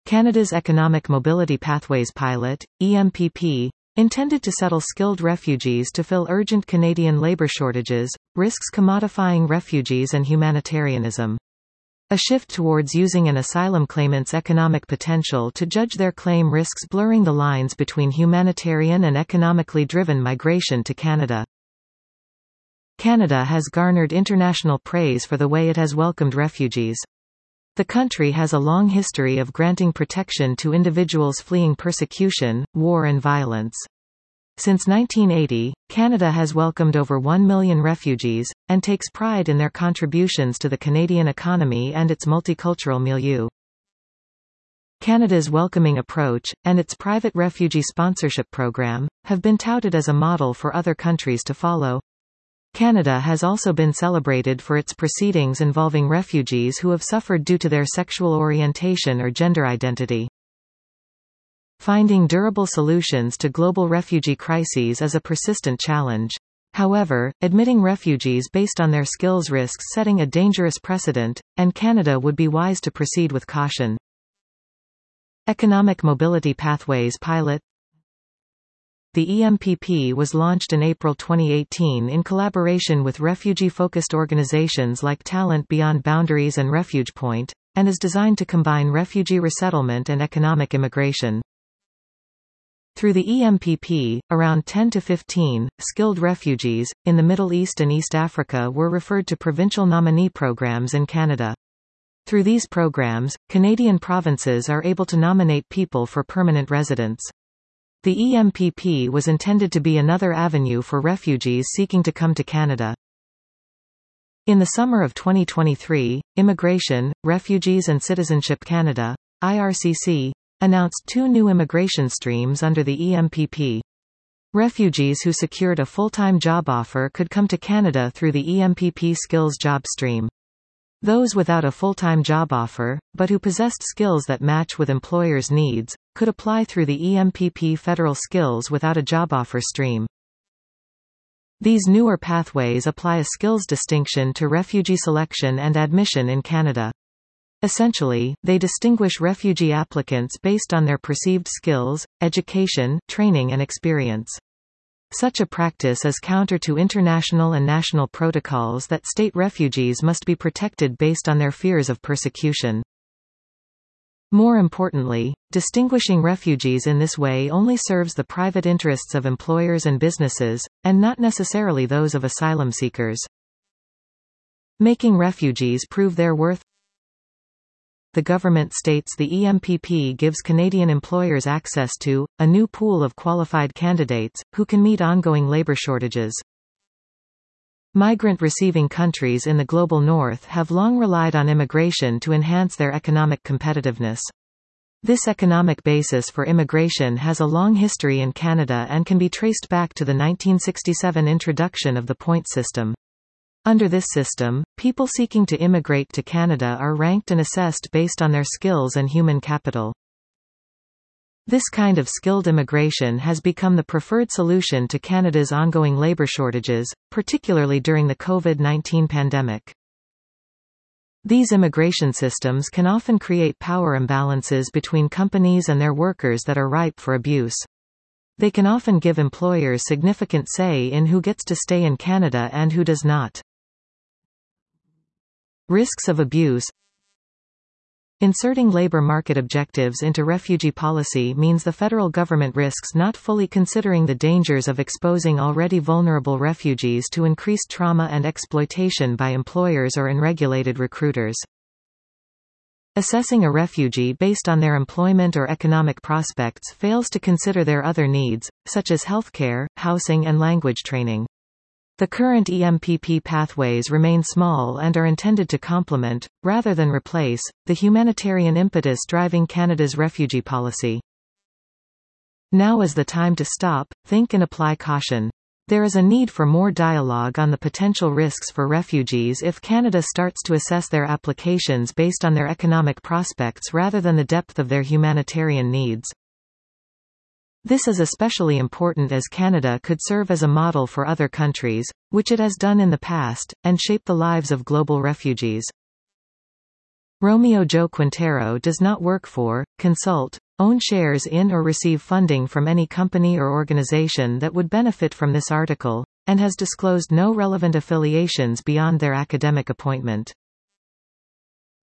Canada's Economic Mobility Pathways Pilot, EMPP, intended to settle skilled refugees to fill urgent Canadian labour shortages, risks commodifying refugees and humanitarianism. A shift towards using an asylum claimant's economic potential to judge their claim risks blurring the lines between humanitarian and economically driven migration to Canada. Canada has garnered international praise for the way it has welcomed refugees. The country has a long history of granting protection to individuals fleeing persecution, war and violence. Since 1980, Canada has welcomed over 1 million refugees, and takes pride in their contributions to the Canadian economy and its multicultural milieu. Canada's welcoming approach, and its private refugee sponsorship program, have been touted as a model for other countries to follow. Canada has also been celebrated for its proceedings involving refugees who have suffered due to their sexual orientation or gender identity. Finding durable solutions to global refugee crises is a persistent challenge. However, admitting refugees based on their skills risks setting a dangerous precedent, and Canada would be wise to proceed with caution. Economic Mobility Pathways Pilot. The EMPP was launched in April 2018 in collaboration with refugee-focused organizations like Talent Beyond Boundaries and Refuge Point, and is designed to combine refugee resettlement and economic immigration. Through the EMPP, around 10 to 15 skilled refugees in the Middle East and East Africa were referred to provincial nominee programs in Canada. Through these programs, Canadian provinces are able to nominate people for permanent residence. The EMPP was intended to be another avenue for refugees seeking to come to Canada. In the summer of 2023, Immigration, Refugees and Citizenship Canada, IRCC, announced 2 new immigration streams under the EMPP. Refugees who secured a full-time job offer could come to Canada through the EMPP Skills Job Stream. Those without a full-time job offer, but who possessed skills that match with employers' needs, could apply through the EMPP Federal Skills Without a Job Offer stream. These newer pathways apply a skills distinction to refugee selection and admission in Canada. Essentially, they distinguish refugee applicants based on their perceived skills, education, training and experience. Such a practice is counter to international and national protocols that state refugees must be protected based on their fears of persecution. More importantly, distinguishing refugees in this way only serves the private interests of employers and businesses, and not necessarily those of asylum seekers. Making refugees prove their worth. The government states the EMPP gives Canadian employers access to a new pool of qualified candidates, who can meet ongoing labour shortages. Migrant-receiving countries in the global north have long relied on immigration to enhance their economic competitiveness. This economic basis for immigration has a long history in Canada and can be traced back to the 1967 introduction of the point system. Under this system, people seeking to immigrate to Canada are ranked and assessed based on their skills and human capital. This kind of skilled immigration has become the preferred solution to Canada's ongoing labour shortages, particularly during the COVID-19 pandemic. These immigration systems can often create power imbalances between companies and their workers that are ripe for abuse. They can often give employers significant say in who gets to stay in Canada and who does not. Risks of abuse. Inserting labour market objectives into refugee policy means the federal government risks not fully considering the dangers of exposing already vulnerable refugees to increased trauma and exploitation by employers or unregulated recruiters. Assessing a refugee based on their employment or economic prospects fails to consider their other needs, such as healthcare, housing and language training. The current EMPP pathways remain small and are intended to complement, rather than replace, the humanitarian impetus driving Canada's refugee policy. Now is the time to stop, think and apply caution. There is a need for more dialogue on the potential risks for refugees if Canada starts to assess their applications based on their economic prospects rather than the depth of their humanitarian needs. This is especially important as Canada could serve as a model for other countries, which it has done in the past, and shape the lives of global refugees. Romeo Joe Quintero does not work for, consult, own shares in or receive funding from any company or organization that would benefit from this article, and has disclosed no relevant affiliations beyond their academic appointment.